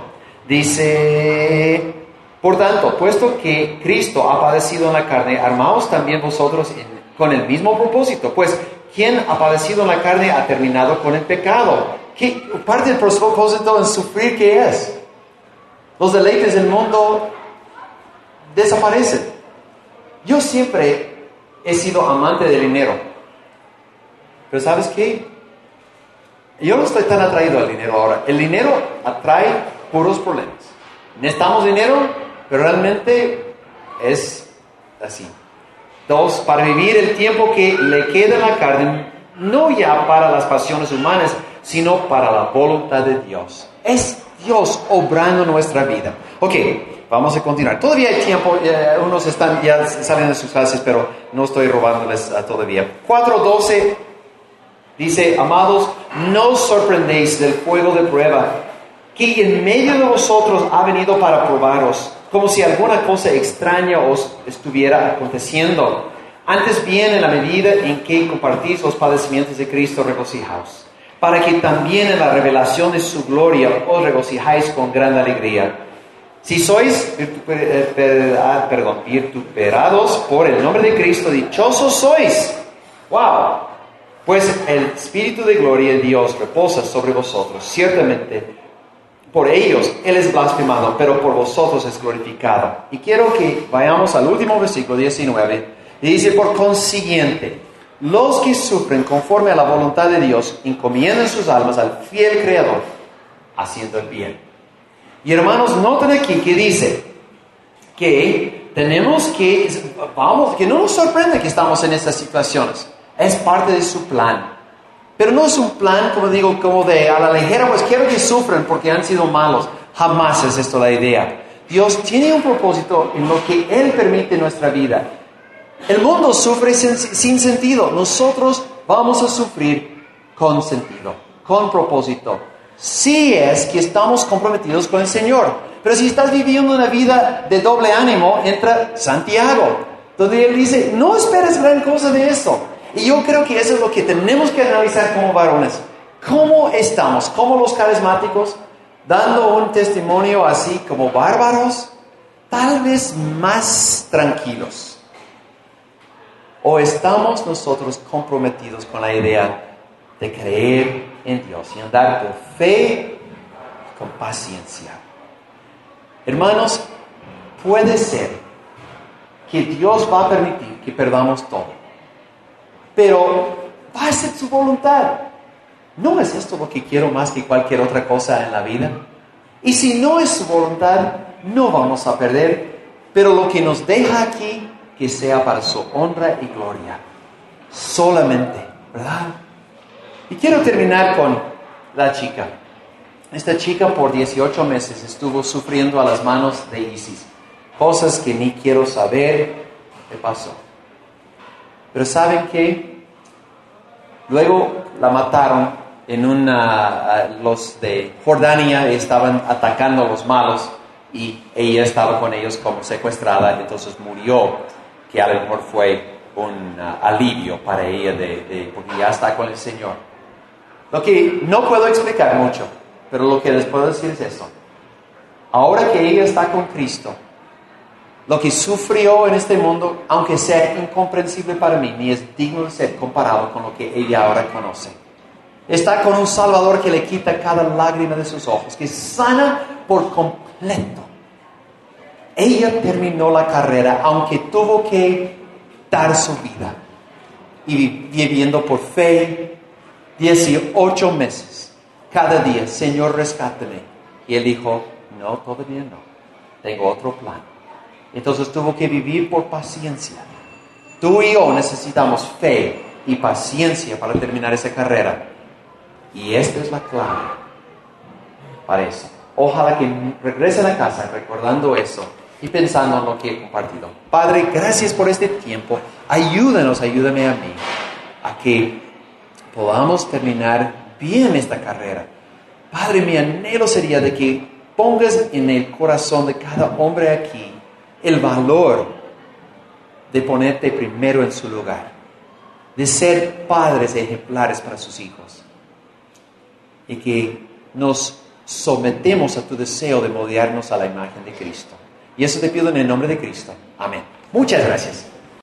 dice: por tanto, puesto que Cristo ha padecido en la carne, armaos también vosotros en, con el mismo propósito. Pues, quien ha padecido en la carne ha terminado con el pecado. ¿Qué parte del propósito en sufrir qué es? Los deleites del mundo desaparecen. Yo siempre he sido amante del dinero. Pero ¿sabes qué? Yo no estoy tan atraído al dinero ahora. El dinero atrae puros problemas. Necesitamos dinero, pero realmente es así. Dos, para vivir el tiempo que le queda en la carne, no ya para las pasiones humanas, sino para la voluntad de Dios. Es Dios obrando nuestra vida. Ok, vamos a continuar. Todavía hay tiempo, eh, unos están ya salen de sus clases, pero no estoy robándoles uh, todavía. cuatro doce dice, amados, no os sorprendéis del fuego de prueba, que en medio de vosotros ha venido para probaros, como si alguna cosa extraña os estuviera aconteciendo. Antes bien, en la medida en que compartís los padecimientos de Cristo, regocijaos, para que también en la revelación de su gloria os regocijáis con gran alegría. Si sois perdón, vituperados por el nombre de Cristo, dichosos sois. ¡Wow! Pues el Espíritu de gloria de Dios reposa sobre vosotros. Ciertamente, por ellos Él es blasfemado, pero por vosotros es glorificado. Y quiero que vayamos al último versículo, diecinueve. Y dice, por consiguiente, los que sufren conforme a la voluntad de Dios, encomiendan sus almas al fiel Creador, haciendo el bien. Y hermanos, noten aquí que dice que tenemos que, vamos, que no nos sorprende que estamos en estas situaciones. Es parte de su plan. Pero no es un plan, como digo, como de a la ligera, pues quiero que sufran porque han sido malos. Jamás es esto la idea. Dios tiene un propósito en lo que Él permite en nuestra vida. El mundo sufre sin, sin sentido. Nosotros vamos a sufrir con sentido, con propósito. Si es que estamos comprometidos con el Señor. Pero si estás viviendo una vida de doble ánimo, entra Santiago, donde Él dice, no esperes gran cosa de esto. Y yo creo que eso es lo que tenemos que analizar como varones. ¿Cómo estamos? ¿Como los carismáticos? ¿Dando un testimonio así como bárbaros? Tal vez más tranquilos. ¿O estamos nosotros comprometidos con la idea de creer en Dios y andar por fe y con paciencia? Hermanos, puede ser que Dios va a permitir que perdamos todo. Pero va a ser su voluntad. ¿No es esto lo que quiero más que cualquier otra cosa en la vida? Y si no es su voluntad, no vamos a perder. Pero lo que nos deja aquí, que sea para su honra y gloria. Solamente, ¿verdad? Y quiero terminar con la chica. Esta chica por dieciocho meses estuvo sufriendo a las manos de ISIS. Cosas que ni quiero saber qué pasó. Pero ¿saben qué? Luego la mataron en una... Uh, los de Jordania estaban atacando a los malos y ella estaba con ellos como secuestrada, entonces murió, que a lo mejor fue un uh, alivio para ella de, de, porque ya está con el Señor. Lo que no puedo explicar mucho, pero lo que les puedo decir es esto. Ahora que ella está con Cristo, lo que sufrió en este mundo, aunque sea incomprensible para mí, ni es digno de ser comparado con lo que ella ahora conoce. Está con un Salvador que le quita cada lágrima de sus ojos, que sana por completo. Ella terminó la carrera, aunque tuvo que dar su vida. Y viviendo por fe, dieciocho meses, cada día, Señor, rescátame. Y Él dijo, no, todavía no, tengo otro plan. Entonces tuvo que vivir por paciencia. Tú y yo necesitamos fe y paciencia para terminar esa carrera. Y esta es la clave para eso. Ojalá que regresen a casa recordando eso y pensando en lo que he compartido. Padre, gracias por este tiempo. Ayúdanos, ayúdame a mí, a que podamos terminar bien esta carrera. Padre, mi anhelo sería de que pongas en el corazón de cada hombre aquí el valor de ponerte primero en su lugar, de ser padres ejemplares para sus hijos, y que nos sometemos a tu deseo de moldearnos a la imagen de Cristo. Y eso te pido en el nombre de Cristo. Amén. Muchas gracias.